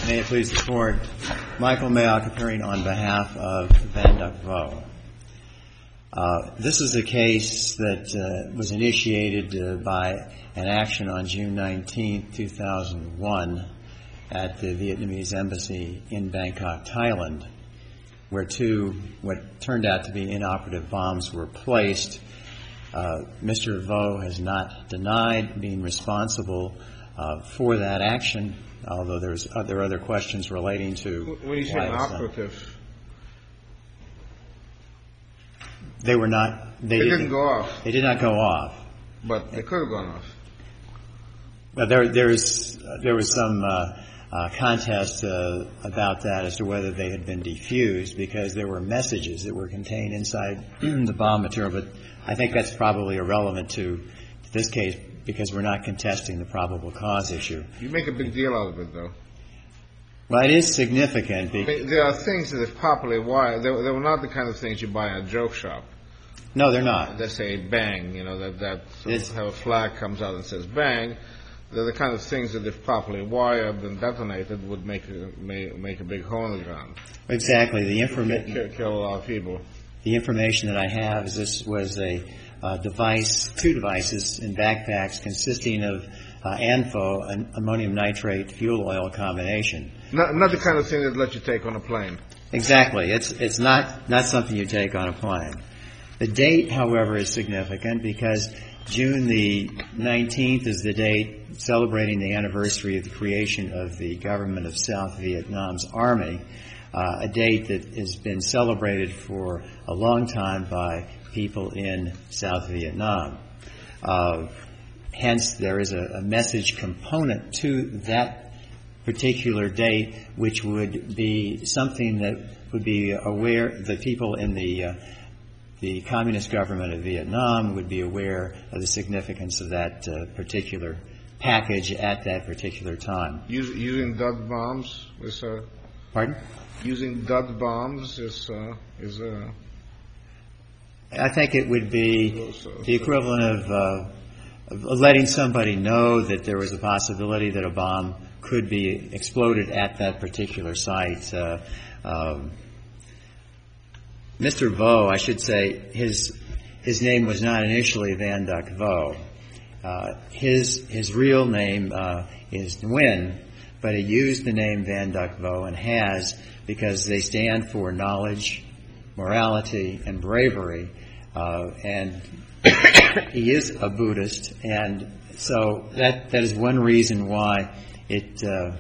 May it please the Court, Michael Mayock appearing on behalf of Van Duc Vo. This is a case that was initiated by an action on June 19, 2001 at the Vietnamese embassy in Bangkok, Thailand, where two what turned out to be inoperative bombs were placed. Mr. Vo has not denied being responsible for that action, although there are other questions relating to when you say inoperative, they were not. They didn't go off. They did not go off, but they could have gone off. But there was some contest about that as to whether they had been defused, because there were messages that were contained inside the bomb material. But I think that's probably irrelevant to this case, because we're not contesting the probable cause issue. You make a big deal out of it, though. Well, it is significant. There are things that, if properly wired, they were not the kind of things you buy in a joke shop. No, they're not. They say bang, that sort of how a flag comes out and says bang. They're the kind of things that, if properly wired and detonated, would make a big hole in the ground. Exactly. The information kill a lot of people. The information that I have is this was a two devices in backpacks consisting of ANFO, an ammonium nitrate fuel oil combination. Not the kind of thing that lets you take on a plane. Exactly. It's not something you take on a plane. The date, however, is significant because June the 19th is the date celebrating the anniversary of the creation of the government of South Vietnam's Army, a date that has been celebrated for a long time by people in South Vietnam. Hence, there is a message component to that particular date, which would be something that would be aware, the people in the communist government of Vietnam would be aware of the significance of that particular package at that particular time. Using dud bombs is Pardon? Using dud bombs is I think it would be the equivalent of letting somebody know that there was a possibility that a bomb could be exploded at that particular site. Mr. Vo, I should say, his name was not initially Van Duc Vo. His real name is Nguyen, but he used the name Van Duc Vo and has, because they stand for knowledge, morality, and bravery. And he is a Buddhist, and so that is one reason why it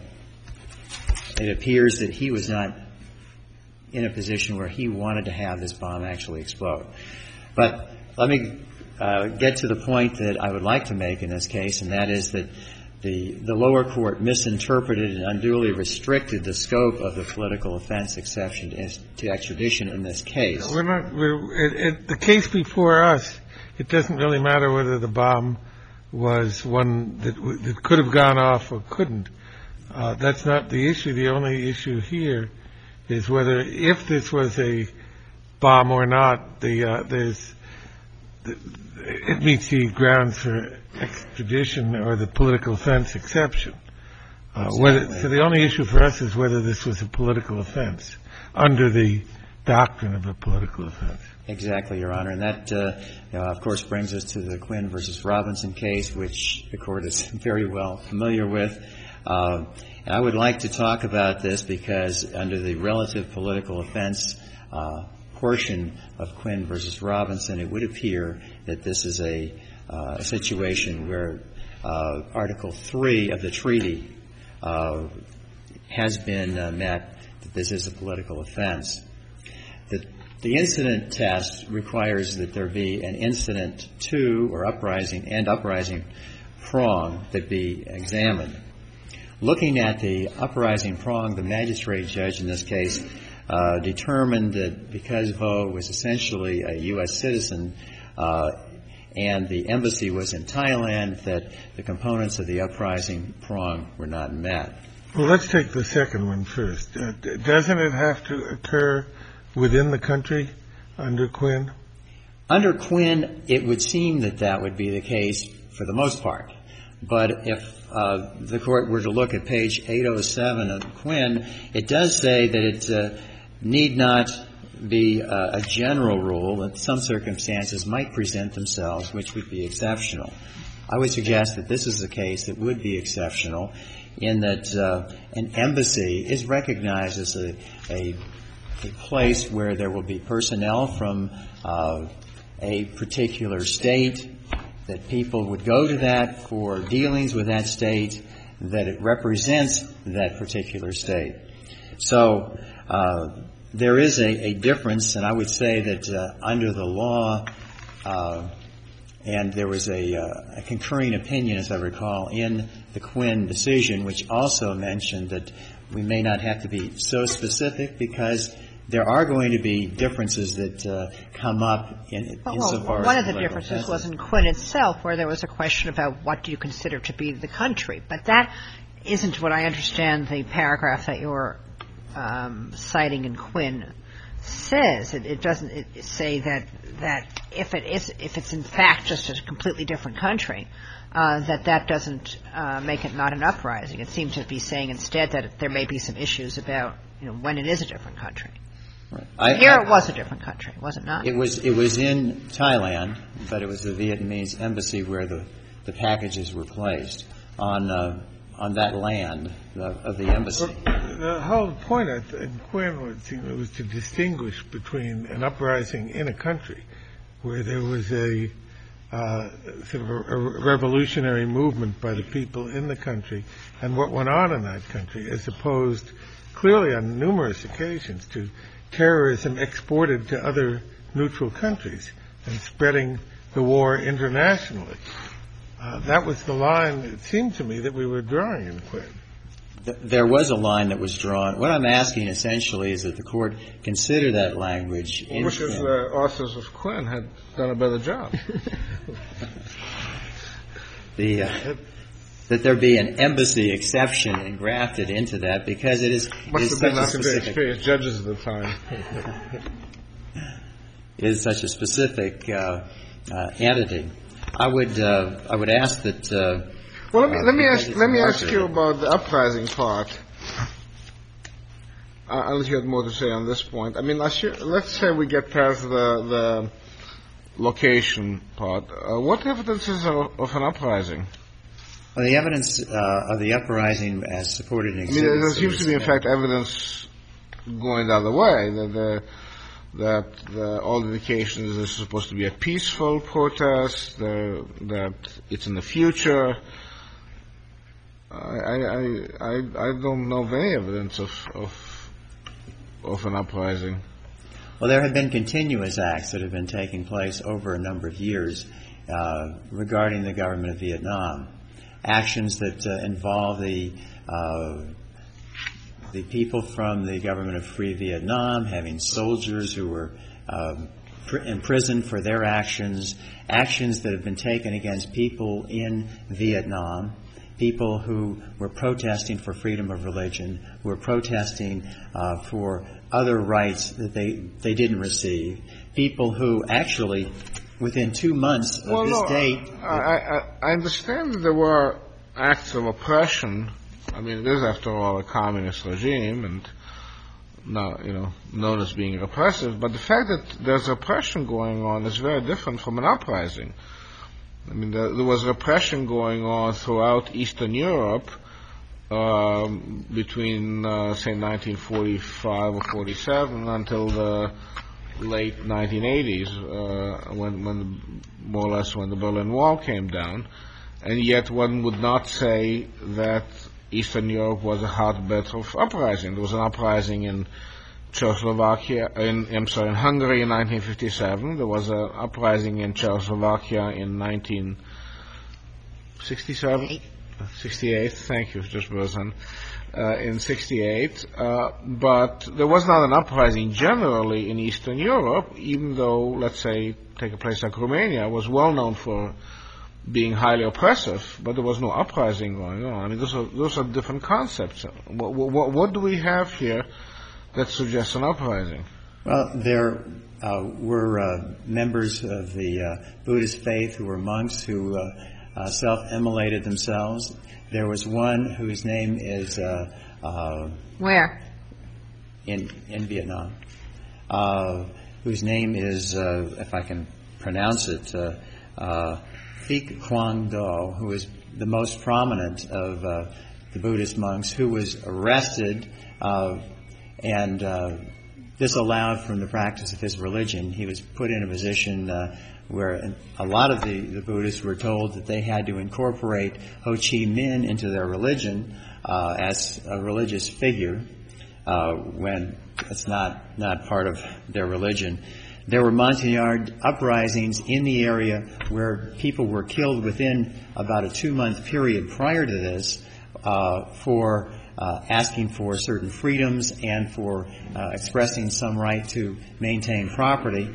appears that he was not in a position where he wanted to have this bomb actually explode. But let me get to the point that I would like to make in this case, and that is that the lower court misinterpreted and unduly restricted the scope of the political offense exception to extradition in this case. The case before us, it doesn't really matter whether the bomb was one that could have gone off or couldn't. That's not the issue. The only issue here is whether, if this was a bomb or not, it meets the grounds for extradition or the political offense exception. So the only issue for us is whether this was a political offense under the doctrine of a political offense. Exactly, Your Honor. And that, of course, brings us to the Quinn versus Robinson case, which the Court is very well familiar with. And I would like to talk about this because under the relative political offense portion of Quinn versus Robinson, it would appear that this is a situation where Article 3 of the treaty has been met, that this is a political offense. The incident test requires that there be an incident to or uprising prong that be examined. Looking at the uprising prong, the magistrate judge in this case determined that because Vo was essentially a U.S. citizen and the embassy was in Thailand, that the components of the uprising prong were not met. Well, let's take the second one first. Doesn't it have to occur within the country under Quinn? Under Quinn, it would seem that would be the case for the most part. But if the Court were to look at page 807 of Quinn, it does say that it need not be a general rule, that some circumstances might present themselves which would be exceptional. I would suggest that this is a case that would be exceptional in that an embassy is recognized as a place where there will be personnel from a particular state, that people would go to that for dealings with that state, that it represents that particular state. So there is a difference, and I would say that under the law, and there was a concurring opinion, as I recall, in the Quinn decision, which also mentioned that we may not have to be so specific because there are going to be differences that come up insofar as one of the differences was in Quinn itself, where there was a question about what do you consider to be the country. But that isn't what I understand the paragraph that you're citing in Quinn says. It doesn't say that if it's in fact just a completely different country, that doesn't make it not an uprising. It seems to be saying instead that there may be some issues about, when it is a different country. Right. Here it was a different country, was it not? It was in Thailand, but it was the Vietnamese embassy where the packages were placed on that land of the embassy. The whole point in Quinn was to distinguish between an uprising in a country where there was a sort of a revolutionary movement by the people in the country and what went on in that country, as opposed clearly on numerous occasions to terrorism exported to other neutral countries and spreading the war internationally. That was the line, it seemed to me, that we were drawing in Quinn. There was a line that was drawn. What I'm asking essentially is that the Court consider that language in Which is the authors of Quinn had done a better job. That there be an embassy exception engrafted into that, because it is such a specific experienced judges at the time. It is such a specific entity. I would ask that. Well, let me ask you about the uprising part. Unless you had more to say on this point. I mean, let's say we get past the location part. What evidence is of an uprising? Well, the evidence of the uprising as supported in exhibits. I mean, there seems to be, in fact, evidence going the other way, that all indications this is supposed to be a peaceful protest, that it's in the future. I don't know of any evidence of an uprising. Well, there have been continuous acts that have been taking place over a number of years regarding the government of Vietnam. Actions that involve the people from the government of Free Vietnam having soldiers who were imprisoned for their actions that have been taken against people in Vietnam, people who were protesting for freedom of religion, who were protesting for other rights that they didn't receive, people who actually within 2 months of this date. I understand that there were acts of oppression. I mean, it is, after all, a communist regime and now, known as being repressive. But the fact that there's oppression going on is very different from an uprising. I mean, there was repression going on throughout Eastern Europe between, say, 1945 or 47 until the late 1980s, when more or less when the Berlin Wall came down, and yet one would not say that Eastern Europe was a hotbed of uprising. There was an uprising in Czechoslovakia, in Hungary in 1957. There was an uprising in Czechoslovakia in 1967. 68. Thank you, Judge Berzon. In 68, but there was not an uprising generally in Eastern Europe, even though, let's say, take a place like Romania, was well known for being highly oppressive, but there was no uprising going on. I mean, those are different concepts. What do we have here that suggests an uprising? Well, there were members of the Buddhist faith who were monks who self-immolated themselves. There was one whose name is Where? in Vietnam, whose name is, if I can pronounce it, Thich Quang Do, who is the most prominent of the Buddhist monks, who was arrested and disallowed from the practice of his religion. He was put in a position where a lot of the Buddhists were told that they had to incorporate Ho Chi Minh into their religion as a religious figure when it's not part of their religion. There were Montagnard uprisings in the area where people were killed within about a 2-month period prior to this for asking for certain freedoms and for expressing some right to maintain property.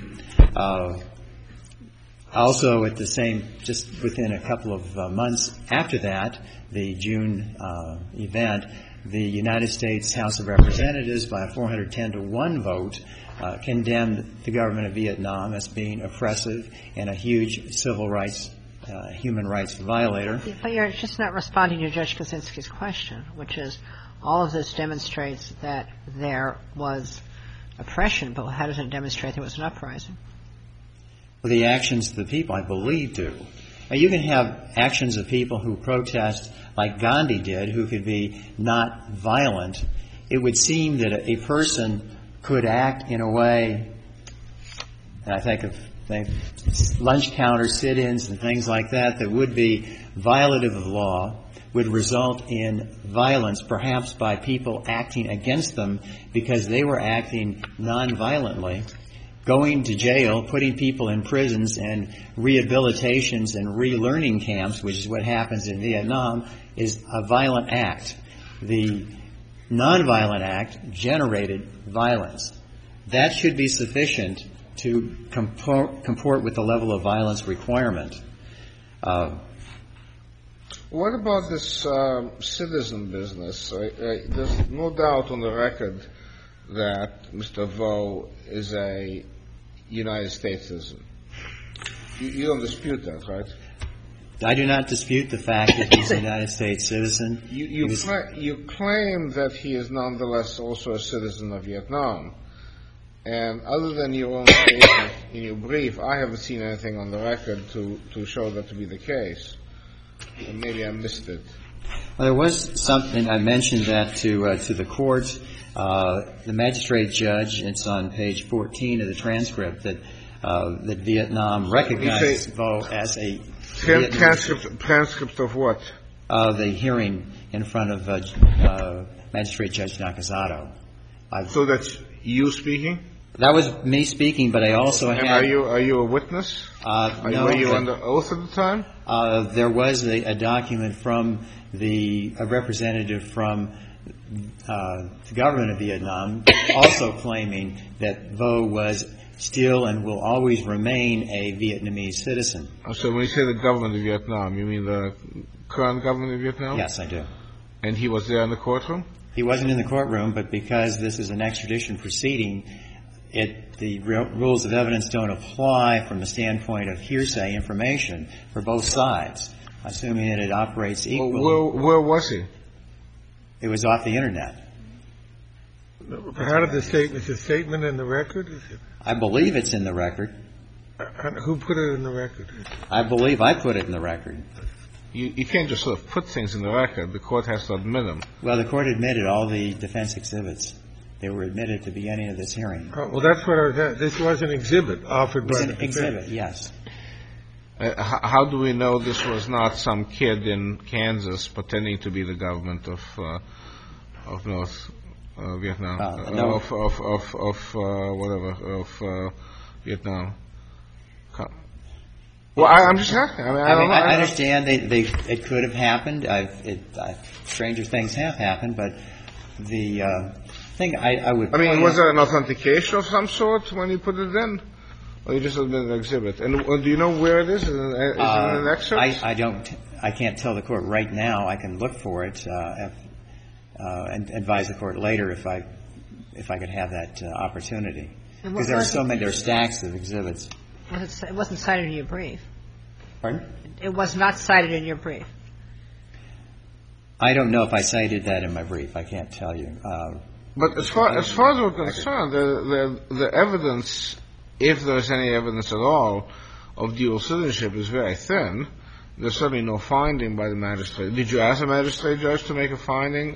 Also, at the same, just within a couple of months after that, the June event, the United States House of Representatives, by a 410-1 vote, condemned the government of Vietnam as being oppressive and a huge civil rights, human rights violator. But you're just not responding to Judge Kaczynski's question, which is all of this demonstrates that there was oppression, but how does it demonstrate there was an uprising? Well, the actions of the people, I believe, do. Now, you can have actions of people who protest like Gandhi did, who could be not violent. It would seem that a person could act in a way, and I think of lunch counter sit-ins and things like that, that would be violative of law, would result in violence, perhaps by people acting against them because they were acting non-violently, going to jail, putting people in prisons and rehabilitations and relearning camps, which is what happens in Vietnam, is a violent act. The nonviolent act generated violence. That should be sufficient to comport with the level of violence requirement. What about this citizen business? There's no doubt on the record that Mr. Vo is a United States citizen. You don't dispute that, right? I do not dispute the fact that he's a United States citizen. You claim that he is nonetheless also a citizen of Vietnam. And other than your own statement in your brief, I haven't seen anything on the record to show that to be the case. And maybe I missed it. Well, there was something, I mentioned that to the court. The magistrate judge, it's on page 14 of the transcript, that Vietnam recognized Vo as a transcript of what? The hearing in front of Magistrate Judge Nakazato. So that's you speaking? That was me speaking, but I also had... And are you a witness? No. Were you under oath at the time? There was a document from a representative from the government of Vietnam also claiming that Vo was still and will always remain a Vietnamese citizen. So when you say the government of Vietnam, you mean the current government of Vietnam? Yes, I do. And he was there in the courtroom? He wasn't in the courtroom, but because this is an extradition proceeding, the rules of evidence don't apply from the standpoint of hearsay information for both sides, assuming that it operates equally. Well, where was he? It was off the Internet. How did the statement in the record? I believe it's in the record. Who put it in the record? I believe I put it in the record. You can't just sort of put things in the record. The court has to admit them. Well, the court admitted all the defense exhibits. They were admitted at the beginning of this hearing. Well, that's what I was. This was an exhibit offered by the defense. It was an exhibit, yes. How do we know this was not some kid in Kansas pretending to be the government of North Vietnam? No. Of Vietnam. Well, I'm just asking. I understand it could have happened. Stranger things have happened, but the thing I would. I mean, was there an authentication of some sort when you put it in, or you just admitted an exhibit? And do you know where it is? Is it in an excerpt? I don't. I can't tell the court right now. I can look for it and advise the court later if I could have that opportunity. Because there are so many. There are stacks of exhibits. It wasn't cited in your brief. Pardon? It was not cited in your brief. I don't know if I cited that in my brief. I can't tell you. But as far as we're concerned, the evidence, if there's any evidence at all, of dual citizenship is very thin. There's certainly no finding by the magistrate. Did you ask the magistrate judge to make a finding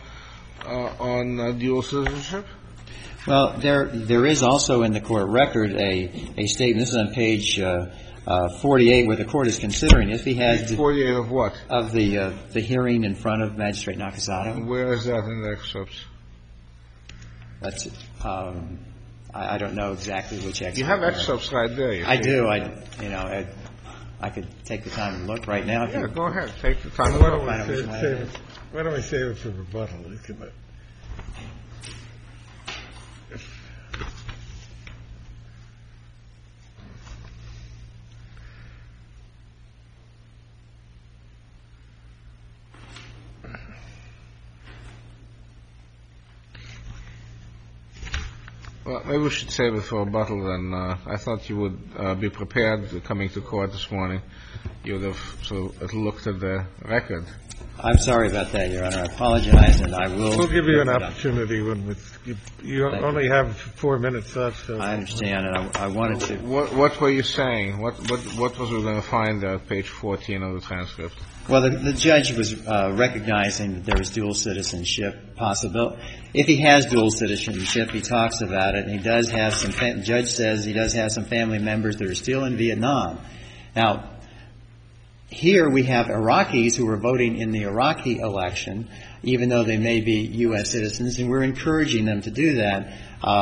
on dual citizenship? Well, there is also in the court record a statement. This is on page 48, where the court is considering if he has 48 of what? Of the hearing in front of Magistrate Nakasato. Where is that in the excerpts? That's I don't know exactly which excerpt. You have excerpts right there. I do. I could take the time and look right now. Yeah, go ahead. Take the time. Why don't we save it for rebuttal? Well, maybe we should save it for rebuttal then. I thought you would be prepared coming to court this morning. You would have sort of looked at the record. I'm sorry about that, Your Honor. I apologize, and I will. We'll give you an opportunity when you only have 4 minutes left. So. I understand, and I wanted to. What were you saying? What was we going to find there at page 14 of the transcript? Well, the judge was recognizing that there was dual citizenship possible. If he has dual citizenship, he talks about it, and he does have some. The judge says he does have some family members that are still in Vietnam. Now, here we have Iraqis who were voting in the Iraqi election, even though they may be U.S. citizens, and we're encouraging them to do that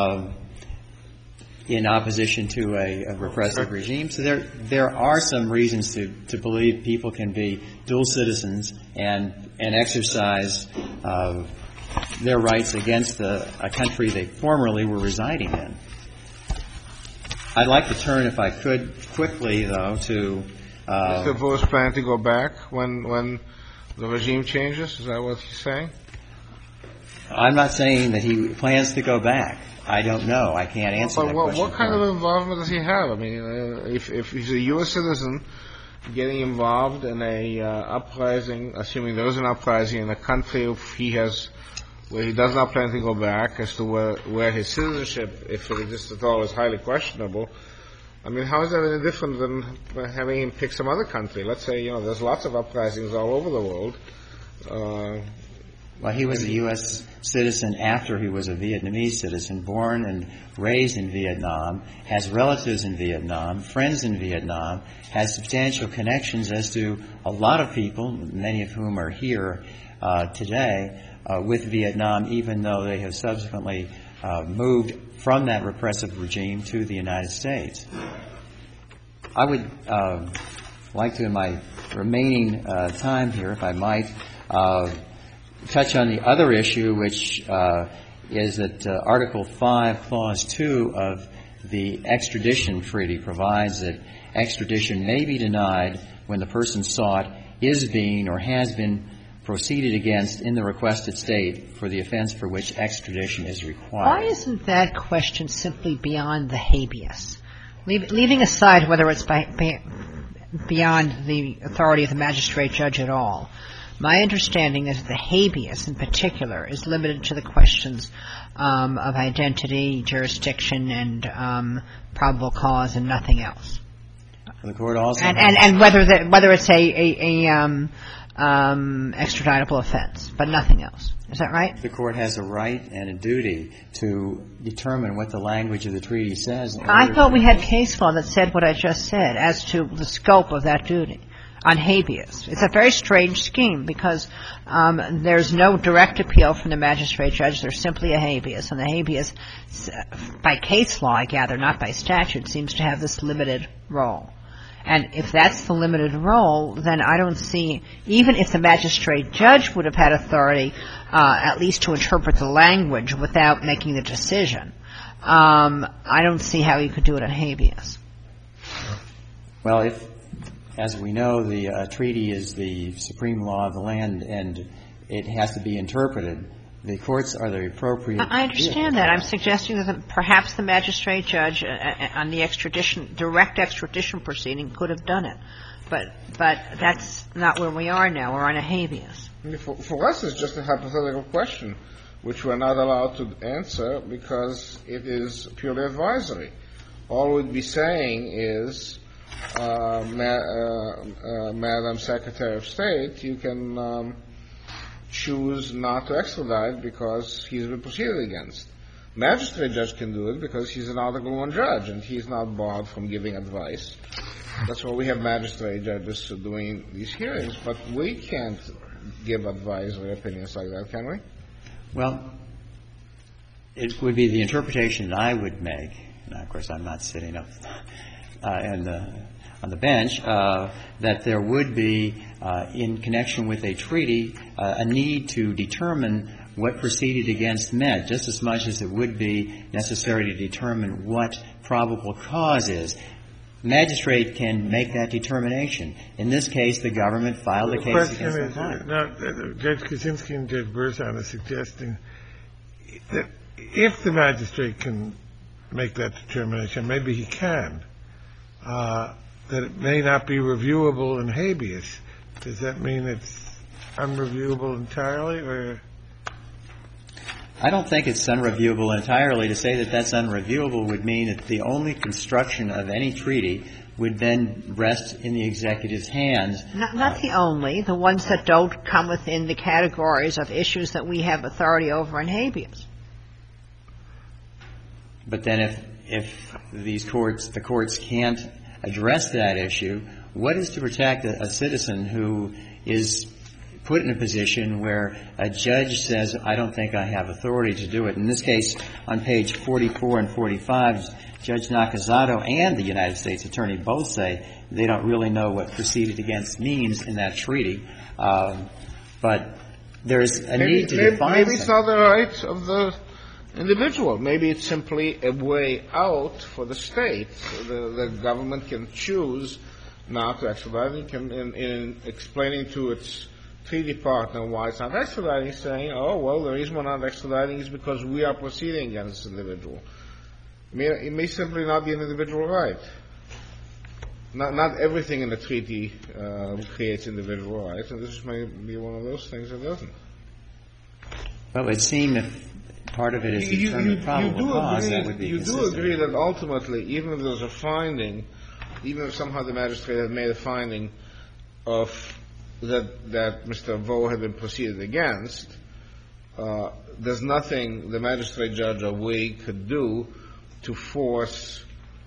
in opposition to a repressive regime. So there are some reasons to believe people can be dual citizens and exercise their rights against a country they formerly were residing in. I'd like to turn, if I could, quickly, though, to Mr. Bush plan to go back when the regime changes? Is that what he's saying? I'm not saying that he plans to go back. I don't know. I can't answer that question. What kind of involvement does he have? I mean, if he's a U.S. citizen getting involved in a uprising, assuming there is an uprising in a country where he does not plan to go back, as to where his citizenship, if it exists at all, is highly questionable. I mean, how is that any different than having him pick some other country? Let's say, there's lots of uprisings all over the world. Well, he was a U.S. citizen after he was a Vietnamese citizen, born and raised in Vietnam, has relatives in Vietnam, friends in Vietnam, has substantial connections as to a lot of people, many of whom are here today, with Vietnam, even though they have subsequently moved from that repressive regime to the United States. I would like to, in my remaining time here, if I might, touch on the other issue, which is that Article 5, Clause 2 of the extradition treaty provides that extradition may be denied when the person sought is being or has been proceeded against in the requested state for the offense for which extradition is required. Why isn't that question simply beyond the habeas? Leaving aside whether it's beyond the authority of the magistrate judge at all, my understanding is that the habeas in particular is limited to the questions of identity, jurisdiction, and probable cause and nothing else. The court also and whether it's a extraditable offense, but nothing else. Is that right? The court has a right and a duty to determine what the language of the treaty says. I thought we had case law that said what I just said as to the scope of that duty on habeas. It's a very strange scheme because there's no direct appeal from the magistrate judge. There's simply a habeas. And the habeas, by case law, I gather, not by statute, seems to have this limited role. And if that's the limited role, then I don't see, even if the magistrate judge would have had authority at least to interpret the language without making the decision, I don't see how you could do it on habeas. Well, if, as we know, the treaty is the supreme law of the land and it has to be interpreted, the courts are the appropriate. I understand that. I'm suggesting that perhaps the magistrate judge on the direct extradition proceeding could have done it. But that's not where we are now. We're on a habeas. For us, it's just a hypothetical question, which we're not allowed to answer because it is purely advisory. All we'd be saying is, Madam Secretary of State, you can choose not to extradite because he's been proceeded against. Magistrate judge can do it because he's an Article I judge and he's not barred from giving advice. That's why we have magistrate judges doing these hearings, but we can't give advisory opinions like that, can we? Well, it would be the interpretation that I would make, and of course I'm not sitting up on the bench, that there would be, in connection with a treaty, a need to determine what proceeded against meant, just as much as it would be necessary to determine what probable cause is. Magistrate can make that determination. In this case, the government filed a case against the client. Now, Judge Kaczynski and Judge Berzon are suggesting that if the magistrate can make that determination, maybe he can, that it may not be reviewable in habeas. Does that mean it's unreviewable entirely, or? I don't think it's unreviewable entirely. To say that that's unreviewable would mean that the only construction of any treaty would then rest in the executive's hands. Not the only. The ones that don't come within the categories of issues that we have authority over in habeas. But then if the courts can't address that issue, what is to protect a citizen who is put in a position where a judge says, I don't think I have authority to do it? In this case, on page 44 and 45, Judge Nakazato and the United States Attorney both say they don't really know what proceeded against means in that treaty. But there's a need to define maybe it's not the right of the individual. Maybe it's simply a way out for the state. The government can choose not to extradite. In explaining to its treaty partner why it's not extraditing, saying, oh, well, the reason we're not extraditing is because we are proceeding against this individual. It may simply not be an individual right. Not everything in the treaty creates individual rights, and this may be one of those things that doesn't. Well, it would seem if part of it is determined probable cause, that would be consistent. You do agree that ultimately, even if there's a finding, even if somehow the magistrate had made a finding of that Mr. Vo had been proceeded against, there's nothing the magistrate judge or we could do to force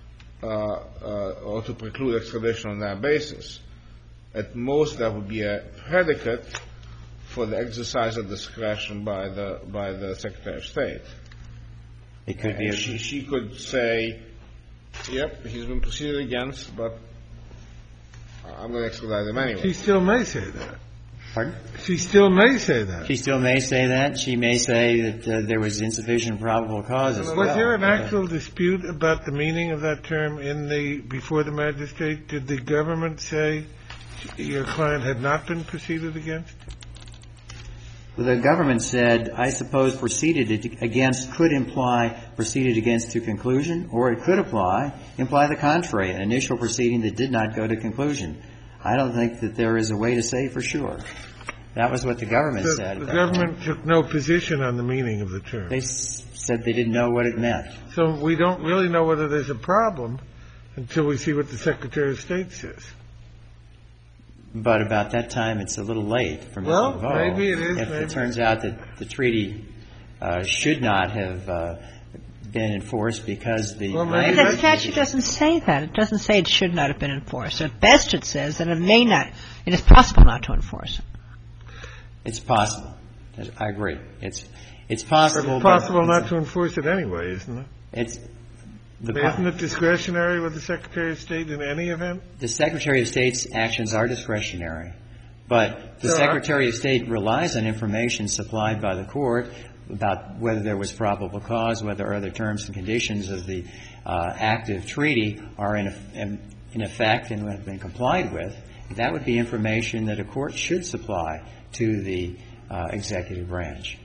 or to preclude extradition on that basis. At most, that would be a predicate for the exercise of discretion by the Secretary of State. It could be. She could say, "Yep, he's been proceeded against, but I'm going to extradite him anyway." She still may say that. Pardon? She still may say that. She still may say that. She may say that there was insufficient probable cause as well. Was there an actual dispute about the meaning of that term before the magistrate? Did the government say your client had not been proceeded against? The government said, I suppose proceeded against could imply proceeded against to conclusion, or it could imply the contrary, an initial proceeding that did not go to conclusion. I don't think that there is a way to say for sure. That was what the government said. The government took no position on the meaning of the term. They said they didn't know what it meant. So we don't really know whether there's a problem until we see what the Secretary of State says. But about that time, it's a little late for Mr. Well, Vo. maybe it is. If it turns out that the treaty should not have been enforced because the But the statute doesn't say that. It doesn't say it should not have been enforced. At best, it says that it may not. It is possible not to enforce it. It's possible. I agree. It's possible. It's possible not to enforce it anyway, isn't it? Isn't it discretionary with the Secretary of State in any event? The Secretary of State's actions are discretionary, but the Secretary of State relies on information supplied by the court about whether there was probable cause, whether other terms and conditions of the active treaty are in effect and have been complied with. That would be information that a court should supply to the executive branch.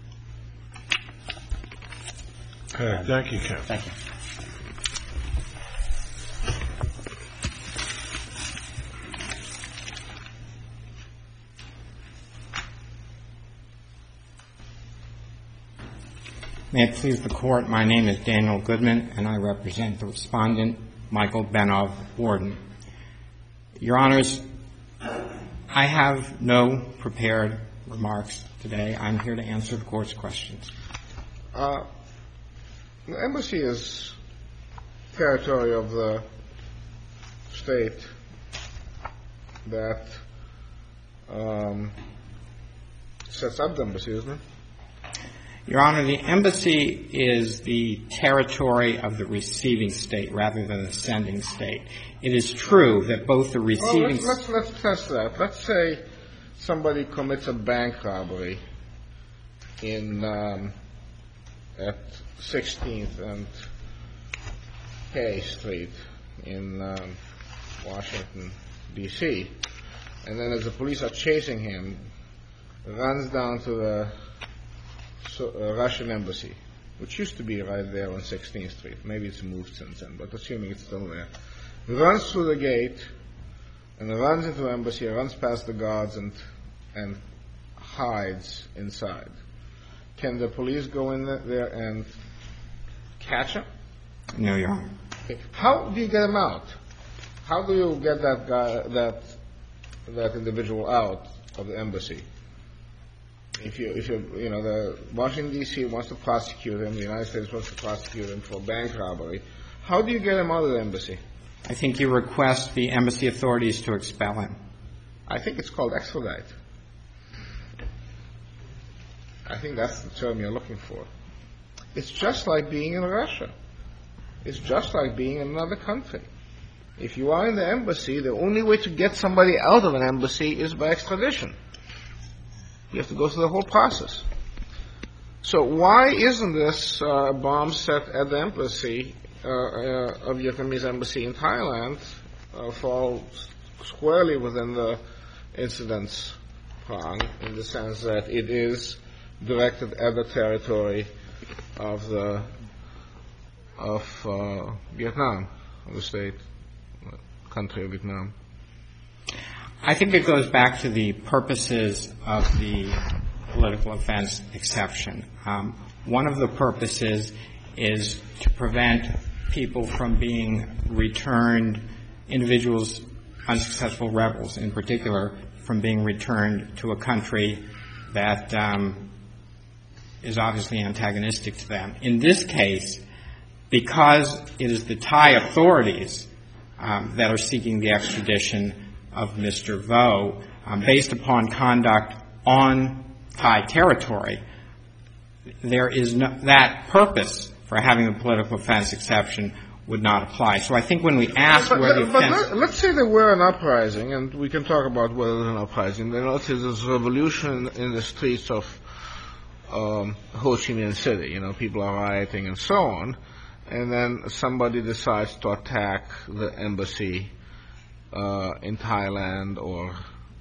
Thank you, Ken. Thank you. May it please the Court, my name is Daniel Goodman, and I represent the respondent, Michael Benov, Warden. Your Honors, I have no prepared remarks today. I'm here to answer the Court's questions. The embassy is territory of the state that sets up the embassy, isn't it? Your Honor, the embassy is the territory of the receiving state rather than the sending state. It is true that both the receiving... Let's test that. Let's say somebody commits a bank robbery at 16th and K Street in Washington, D.C., and then as the police are chasing him, runs down to the Russian embassy, which used to be right there on 16th Street. Maybe it's moved since then, but assuming it's still there. Runs through the gate and runs into the embassy, runs past the guards and hides inside. Can the police go in there and catch him? No, Your Honor. Okay. How do you get him out? How do you get that guy, that individual out of the embassy? If the Washington D.C. wants to prosecute him, the United States wants to prosecute him for bank robbery, how do you get him out of the embassy? I think you request the embassy authorities to expel him. I think it's called extradite. I think that's the term you're looking for. It's just like being in Russia. It's just like being in another country. If you are in the embassy, the only way to get somebody out of an embassy is by extradition. You have to go through the whole process. So why isn't this bomb set at the embassy, of Vietnamese embassy in Thailand, fall squarely within the incidents prong, in the sense that it is directed at the territory of Vietnam, of the state, country of Vietnam? I think it goes back to the purposes of the political offense exception. One of the purposes is to prevent people from being returned, individuals, unsuccessful rebels in particular, from being returned to a country that is obviously antagonistic to them. In this case, because it is the Thai authorities that are seeking the extradition of Mr. Vo, based upon conduct on Thai territory, there is no, that purpose for having a political offense exception would not apply. So I think when we ask where the offense... But let's say there were an uprising, and we can talk about whether there's an uprising. Then let's say there's a revolution in the streets of Ho Chi Minh City. People are rioting and so on. And then somebody decides to attack the embassy in Thailand, or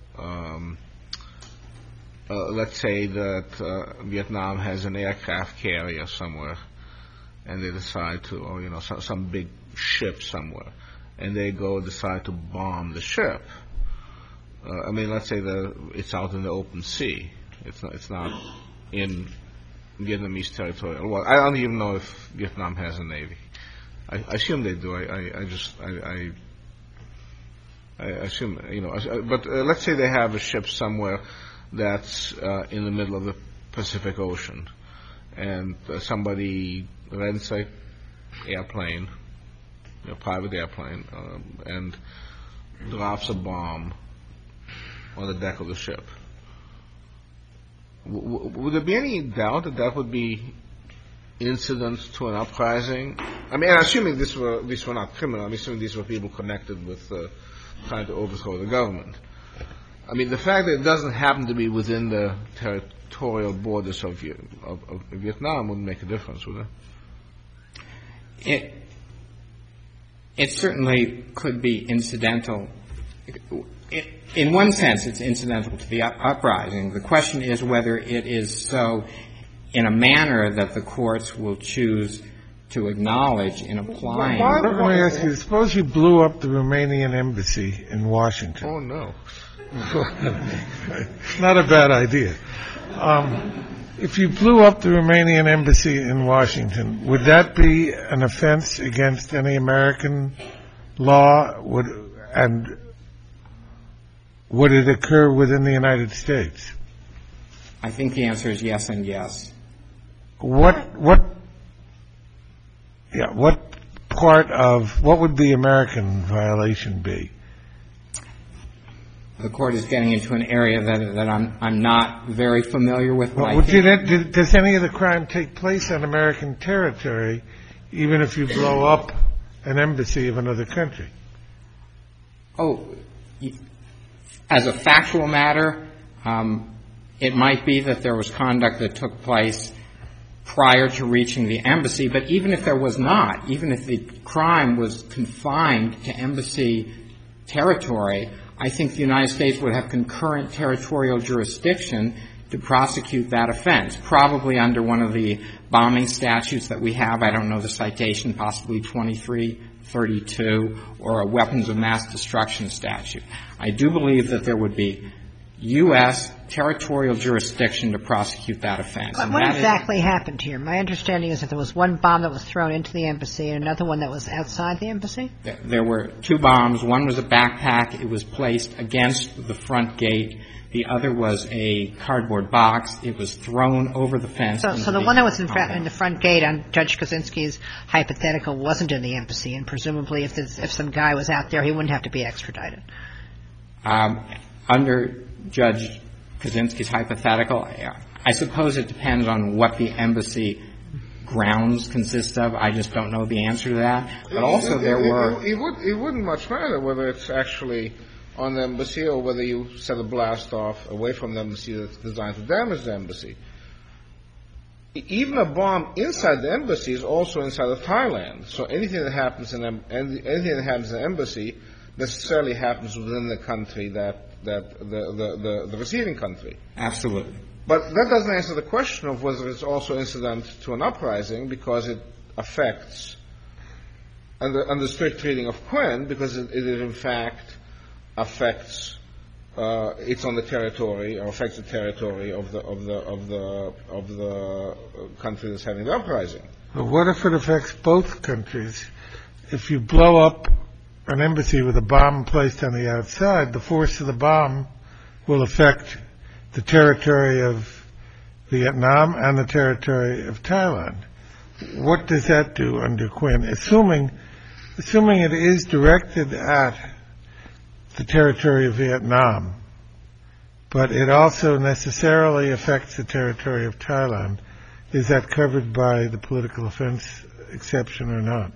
let's say that Vietnam has an aircraft carrier somewhere, and they decide to, or some big ship somewhere, and they decide to bomb the ship. Let's say that it's out in the open sea. It's not in Vietnamese territorial. Well, I don't even know if Vietnam has a navy. I assume they do. I assume, but let's say they have a ship somewhere that's in the middle of the Pacific Ocean, and somebody rents a airplane, a private airplane, and drops a bomb on the deck of the ship. Would there be any doubt that that would be incident to an uprising? Assuming these were not criminal, I'm assuming these were people connected with trying to overthrow the government. The fact that it doesn't happen to be within the territorial borders of Vietnam wouldn't make a difference, would it? It certainly could be incidental. In one sense, it's incidental to the uprising. The question is whether it is so in a manner that the courts will choose to acknowledge in applying. Let me ask you, suppose you blew up the Romanian embassy in Washington. Oh, no. Not a bad idea. If you blew up the Romanian embassy in Washington, would that be an offense against any American law? And would it occur within the United States? I think the answer is yes and yes. What would the American violation be? The Court is getting into an area that I'm not very familiar with. Does any of the crime take place on American territory, even if you blow up an embassy of another country? Oh, as a factual matter, it might be that there was conduct that took place prior to reaching the embassy, but even if there was not, even if the crime was confined to embassy territory, I think the United States would have concurrent territorial jurisdiction to prosecute that offense, probably under one of the bombing statutes that we have. I don't know the citation, possibly 2332, or a weapons of mass destruction statute. I do believe that there would be U.S. territorial jurisdiction to prosecute that offense. But what exactly happened here? My understanding is that there was one bomb that was thrown into the embassy and another one that was outside the embassy? There were two bombs. One was a backpack. It was placed against the front gate. The other was a cardboard box. It was thrown over the fence. So the one that was in the front gate on Judge Kaczynski's hypothetical wasn't in the embassy, and presumably if some guy was out there, he wouldn't have to be extradited. Under Judge Kaczynski's hypothetical, I suppose it depends on what the embassy grounds consist of. I just don't know the answer to that. But also It wouldn't much matter whether it's actually on the embassy or whether you set a blast off away from the embassy that's designed to damage the embassy. Even a bomb inside the embassy is also inside of Thailand. So anything that happens in the embassy necessarily happens within the country that the receiving country. Absolutely. But that doesn't answer the question of whether it's also incident to an uprising, because it affects, under strict reading of Quinn, because it in fact affects, it's on the territory or affects the territory of the country that's having the uprising. But what if it affects both countries? If you blow up an embassy with a bomb placed on the outside, the force of the bomb will affect the territory of Vietnam and the territory of Thailand. What does that do under Quinn? Assuming it is directed at the territory of Vietnam, but it also necessarily affects the territory of Thailand, is that covered by the political offense exception or not?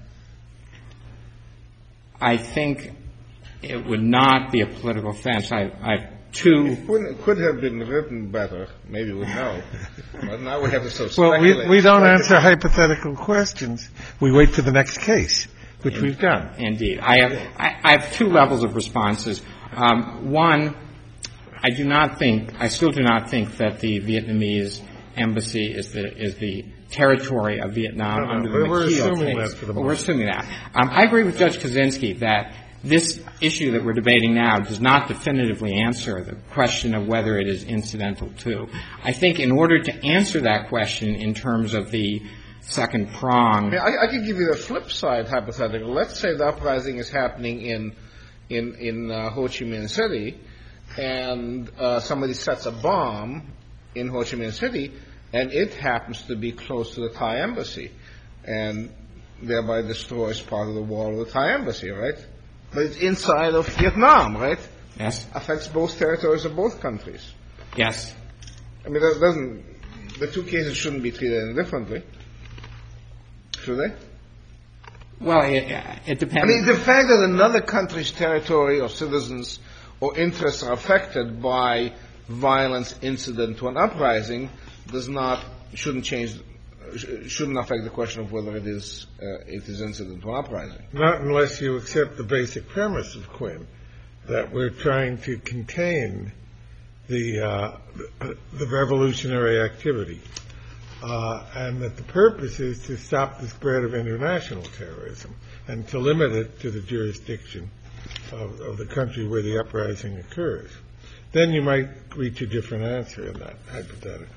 I think it would not be a political offense. I've two. It could have been written better. Maybe we know. But now we have to sort of speculate. Well, we don't answer hypothetical questions. We wait for the next case, which we've done. Indeed. I have two levels of responses. One, I still do not think that the Vietnamese embassy is the territory of Vietnam under the McKeel case. We're assuming that. I agree with Judge Kaczynski that this issue that we're debating now does not definitively answer the question of whether it is incidental to. I think in order to answer that question in terms of the second prong. I can give you the flip side hypothetical. Let's say the uprising is happening in Ho Chi Minh City, and somebody sets a bomb in Ho Chi Minh City, and it happens to be close to the Thai embassy, and thereby destroys part of the wall of the Thai embassy, right? But it's inside of Vietnam, right? Yes. Affects both territories of both countries. Yes. I mean, the two cases shouldn't be treated any differently, should they? Well, it depends. I mean, the fact that another country's territory or citizens or interests are affected by violence incident to an uprising shouldn't affect the question of whether it is incident to an uprising. Not unless you accept the basic premise of Quinn, that we're trying to contain the revolutionary activity, and that the purpose is to stop the spread of international terrorism and to limit it to the jurisdiction of the country where the uprising occurs. Then you might reach a different answer in that hypothetical.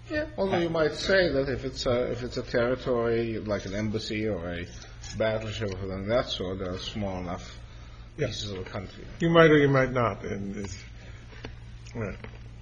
Yeah, although you might say that if it's a territory like an embassy or a battleship or something of that sort, they're small enough pieces of the country. You might or you might not. And it's, right.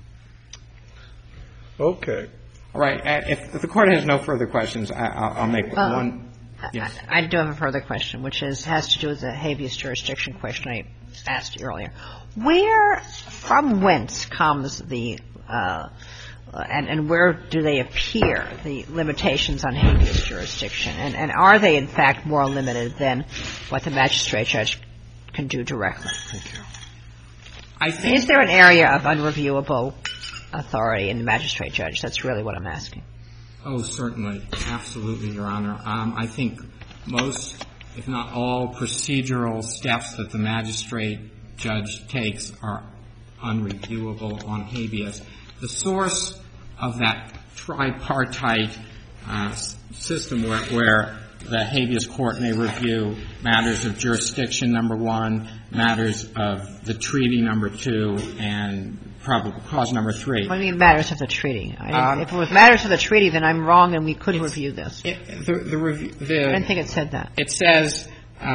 Okay. All right. If the Court has no further questions, I'll make one. Yes. I do have a further question, which has to do with the habeas jurisdiction question I asked earlier. From whence comes the and where do they appear, the limitations on habeas jurisdiction? And are they, in fact, more limited than what the magistrate judge can do directly? Thank you. Is there an area of unreviewable authority in the magistrate judge? That's really what I'm asking. Oh, certainly. Absolutely, Your Honor. I think most, if not all, procedural steps that the magistrate judge takes are unreviewable on habeas. The source of that tripartite system where the habeas court may review matters of jurisdiction, number one, matters of the treaty, number two, and probable cause, number three. What do you mean matters of the treaty? If it was matters of the treaty, then I'm wrong and we could review this. I didn't think it said that. It says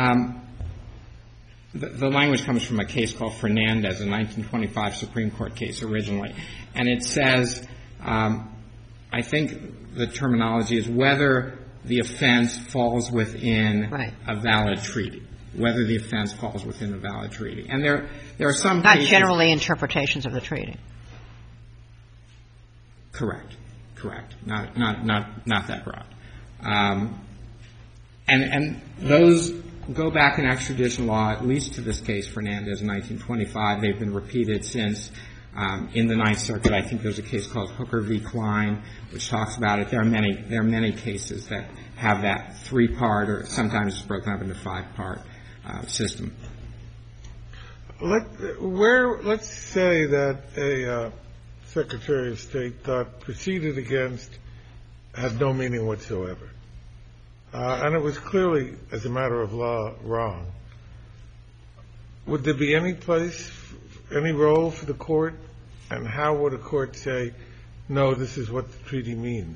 the language comes from a case called Fernandez, a 1925 Supreme Court case originally. And it says, I think the terminology is whether the offense falls within a valid treaty, whether the offense falls within a valid treaty. And there are some Not cases. Generally interpretations of the treaty. Correct. Not that broad. And those go back in extradition law, at least to this case, Fernandez, in 1925. They've been repeated since. In the Ninth Circuit, I think there's a case called Hooker v. Klein, which talks about it. There are many cases that have that three-part, or sometimes it's broken up into five-part system. Let's say that a Secretary of State thought proceeded against had no meaning whatsoever, and it was clearly, as a matter of law, wrong. Would there be any place, any role for the court, and how would a court say, no, this is what the treaty means?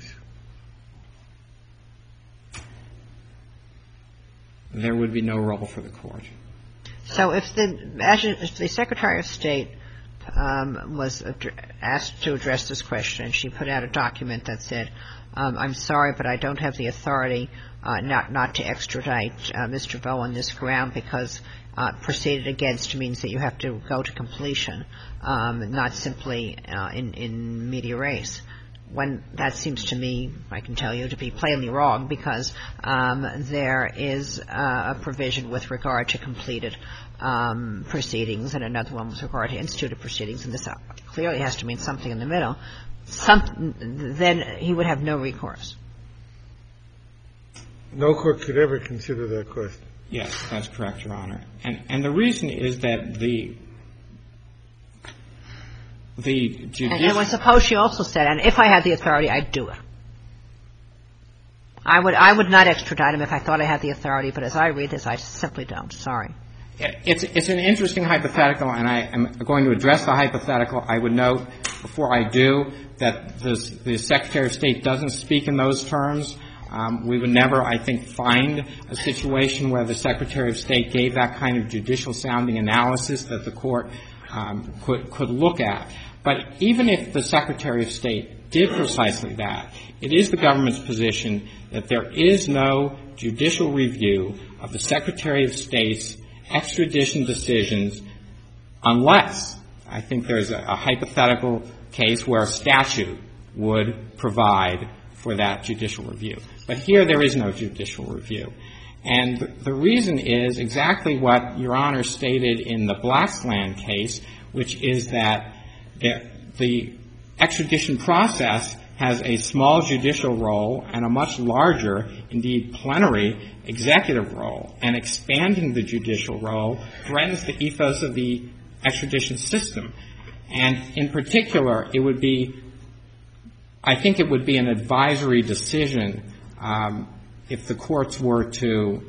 There would be no role for the court. So if the Secretary of State was asked to address this question and she put out a document that said, I'm sorry, but I don't have the authority not to extradite Mr. Vo on this ground because proceeded against means that you have to go to completion, not simply in media res. When that seems to me, I can tell you, to be plainly wrong because there is a provision with regard to completed proceedings and another one with regard to instituted proceedings, and this clearly has to mean something in the middle. Then he would have no recourse. No court could ever consider that question. Yes, that's correct, Your Honor. And the reason is that the judicial... And I suppose she also said, and if I had the authority, I'd do it. I would not extradite him if I thought I had the authority, but as I read this, I simply don't. Sorry. It's an interesting hypothetical, and I am going to address the hypothetical. I would note, before I do, that the Secretary of State doesn't speak in those terms. We would never, I think, find a situation where the Secretary of State gave that kind of judicial-sounding analysis that the Court could look at. But even if the Secretary of State did precisely that, it is the government's position that there is no judicial review of the Secretary of State's extradition decisions unless, I think there's a hypothetical case where a statute would provide for that judicial review. But here there is no judicial review. And the reason is exactly what Your Honor stated in the Blacksland case, which is that the extradition process has a small judicial role and a much larger, indeed plenary, executive role. And expanding the judicial role threatens the ethos of the extradition system. And in particular, it would be, I think it would be an advisory decision if the courts were to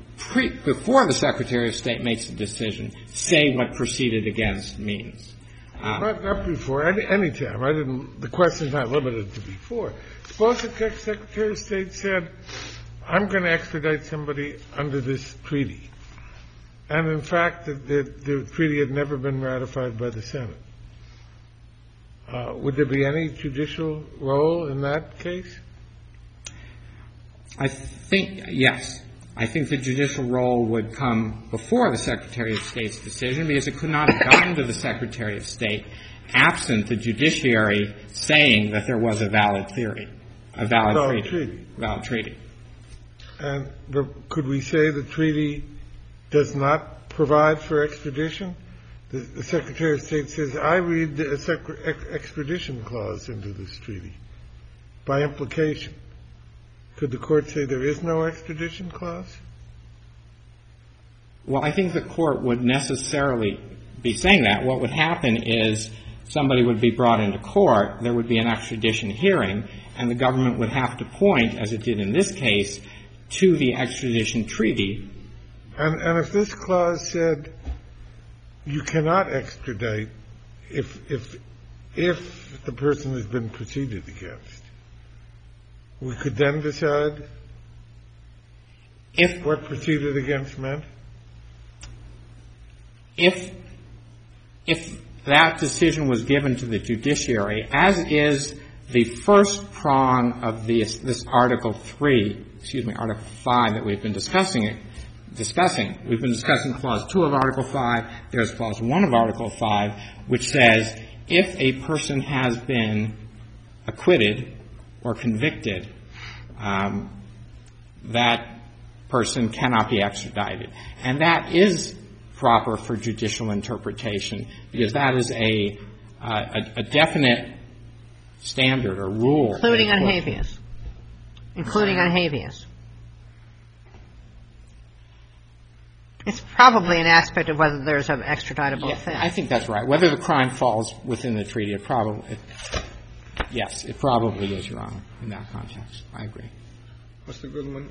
before the Secretary of State makes a decision, say what proceeded against means. Not before. Any time. The question's not limited to before. Suppose the Secretary of State said, I'm going to extradite somebody under this treaty. And, in fact, the treaty had never been ratified by the Senate. Would there be any judicial role in that case? I think, yes. I think the judicial role would come before the Secretary of State's decision because it could not have gotten to the Secretary of State absent the judiciary saying that there was a valid theory, a valid treaty. Valid treaty. And could we say the treaty does not provide for extradition? The Secretary of State says, I read the extradition clause into this treaty by implication. Could the Court say there is no extradition clause? Well, I think the Court would necessarily be saying that. What would happen is somebody would be brought into court, there would be an extradition hearing, and the government would have to point, as it did in this case, to the extradition treaty. And if this clause said you cannot extradite if the person has been proceeded against, we could then decide what proceeded against meant? If that decision was given to the judiciary, as is the first prong of this Article 5 that we've been discussing. We've been discussing Clause 2 of Article 5. There's Clause 1 of Article 5, which says if a person has been acquitted or convicted, that person cannot be extradited. And that is proper for judicial interpretation because that is a definite standard or rule. Including on habeas. Including on habeas. It's probably an aspect of whether there's an extraditable offense. I think that's right. Whether the crime falls within the treaty, it probably is, Your Honor, in that context. I agree. Mr. Goodman,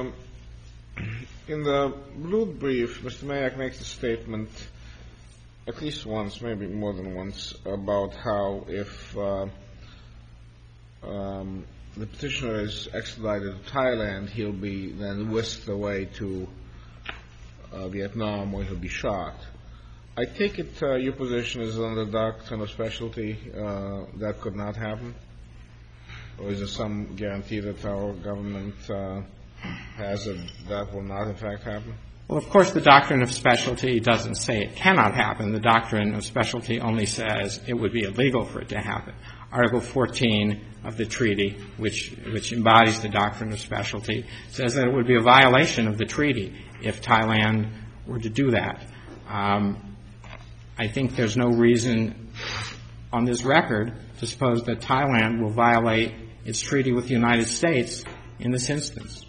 in the blue brief, Mr. Mayak makes a statement at least once, maybe more than once, about how if the petitioner is extradited to Thailand, he'll be then whisked away to Vietnam where he'll be shot. I take it your position is on the doctrine of specialty that could not happen? Or is there some guarantee that our government has that will not in fact happen? Well, of course, the doctrine of specialty doesn't say it cannot happen. The doctrine of specialty only says it would be illegal for it to happen. Article 14 of the treaty, which embodies the doctrine of specialty, says that it would be a violation of the treaty if Thailand were to do that. I think there's no reason on this record to suppose that Thailand will violate its treaty with the United States in this instance.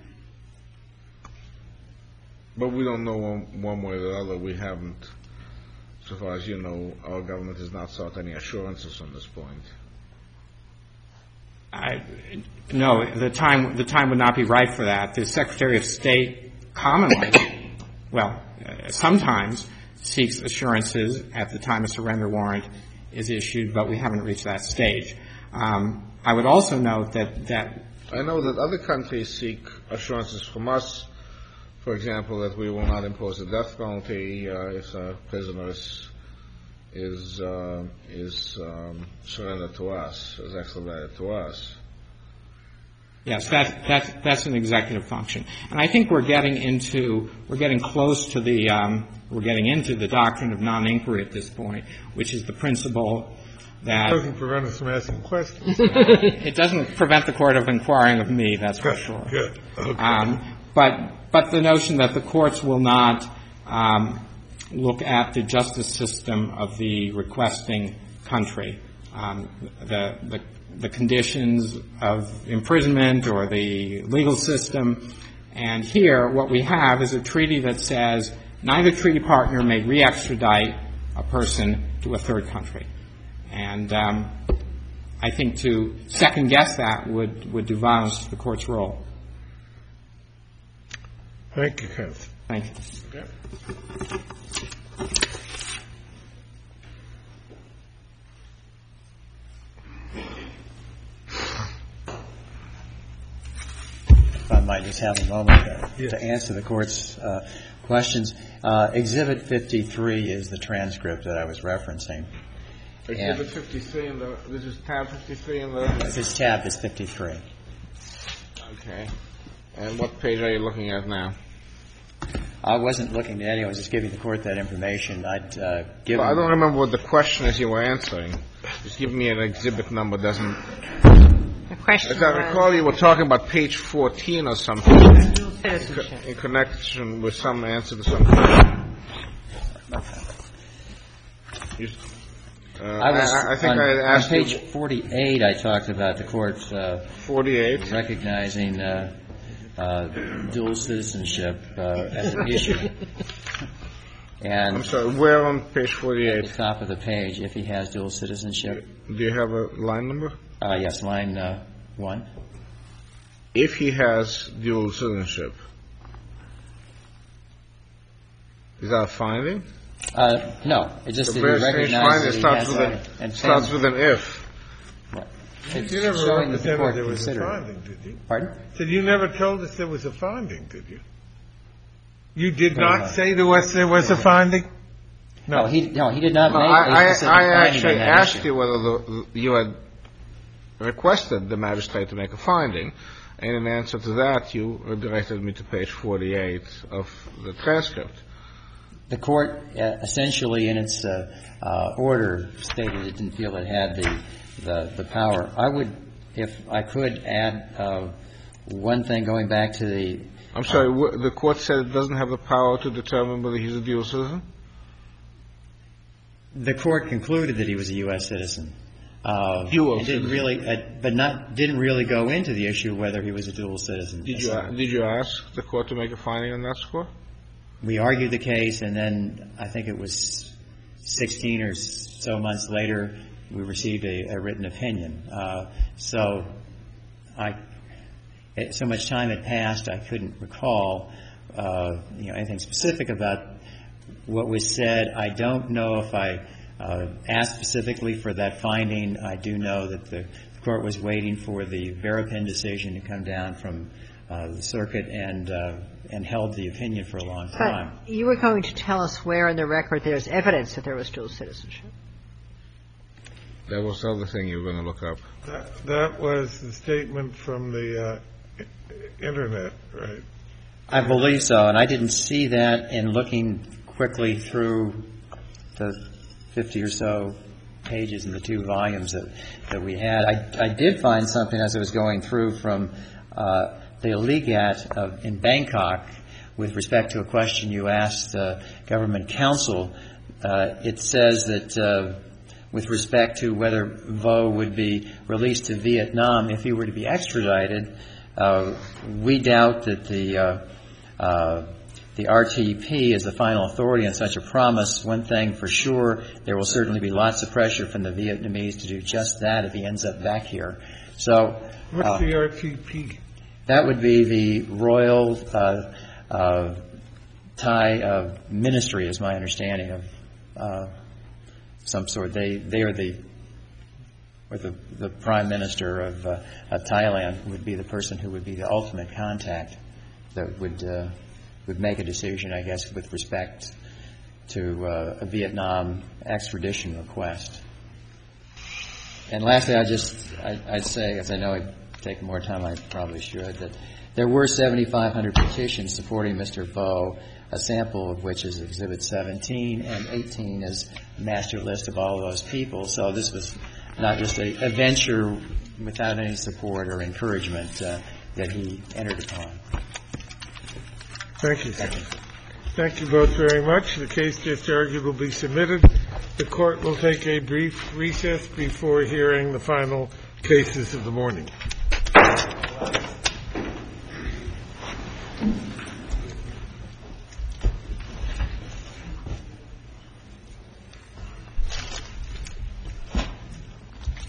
But we don't know one way or the other. We haven't, so far as you know, our government has not sought any assurances on this point. No, the time would not be right for that. The Secretary of State commonly, sometimes seeks assurances at the time a surrender warrant is issued, but we haven't reached that stage. I would also note that I know that other countries seek assurances from us, for example, that we will not impose a death penalty if a prisoner is surrendered to us, is extradited to us. Yes, that's an executive function, and I think we're getting into the doctrine of non-inquiry at this point, which is the principle that it doesn't prevent us from asking questions. It doesn't prevent the court of inquiring of me, that's for sure. Good. Okay. But the notion that the courts will not look at the justice system of the requesting country, the conditions of imprisonment or the legal system. And here what we have is a treaty that says neither treaty partner may re-extradite a person to a third country. And I think to second-guess that would do violence to the court's role. Thank you, Kenneth. Thank you. Okay. might just have a moment to answer the Court's questions. Exhibit 53 is the transcript that I was referencing. Exhibit 53 in the, this is tab 53 in the... This tab is 53. Okay. And what page are you looking at now? I wasn't looking at any. I was just giving the Court that information. I'd give. Well, I don't remember what the question is you were answering. Just give me an exhibit number. Doesn't. The question As I was recall, you were talking about page 14 or something dual citizenship. in connection with some answer to some question. I think I asked on page you 48. I talked about the Court 48 recognizing dual citizenship as an issue. And I'm sorry, where on page at 48? the top of the page, if he has dual citizenship. Do you have a line number? Yes, line 1. If he has dual citizenship. Is that a finding? No, it just It's a that he very strange recognizes finding. that It he has starts with an if. Right. You It's never showing that the represented Court there was a considered it. finding, did you? Pardon? So you never told us there was a finding, did you? You did No, not no. say to us there was a finding? No, he did not No, make a specific I finding on actually that asked issue. you whether you had requested the magistrate to make a finding, and in answer to that, you directed me to page 48 of the transcript. The Court essentially in its order stated it didn't feel it had the power. I would, if I could, add one thing going back to the... I'm sorry, the Court said it doesn't have the power to determine whether he's a dual citizen? The Court concluded that he was a U.S. citizen. Dual and didn't citizen. really, didn't really go into the issue of whether he was a dual citizen. Did you ask the Court to make a finding on that score? We argued the case, and then I think it was 16 or so months later, we received a written opinion. So much time had passed, I couldn't recall anything specific about what was said. I don't know if I asked specifically for that finding. I do know that the Court was waiting for the Verapin decision to come down from the circuit and held the opinion for a long time. But you were going to tell us where in the record there's evidence that there was dual citizenship. That was the other thing you were going to look up. That was the statement from the Internet, right? I believe so, and I didn't see that in looking quickly through the 50 or so pages in the 2 volumes that we had. I did find something as I was going through from the Legat in Bangkok with respect to a question you asked government counsel. It says that with respect to whether Vo would be released to Vietnam if he were to be extradited, we doubt that the RTP is the final authority on such a promise. One thing for sure, there will certainly be lots of pressure from the Vietnamese to do just that if he ends up back here. So, what's the RTP? That would be the Royal Thai Ministry, is my understanding of some sort. They are the Prime Minister of Thailand would be the person who would be the ultimate contact that would make a decision, I guess, with respect to a Vietnam extradition request. And lastly, I'd say, as I know I'd taken more time, I probably should, that there were 7,500 petitions supporting Mr. Vo, a sample of which is Exhibit 17, and 18 is a master list of all those people. So this was not just a venture without any support or encouragement that he entered upon. Thank you. Thank you both very much. The case just argued will be submitted. The Court will take a brief recess before hearing the final cases of the morning.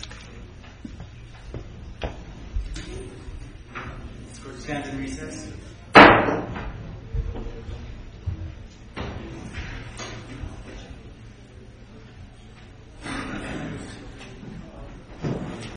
Stand in recess.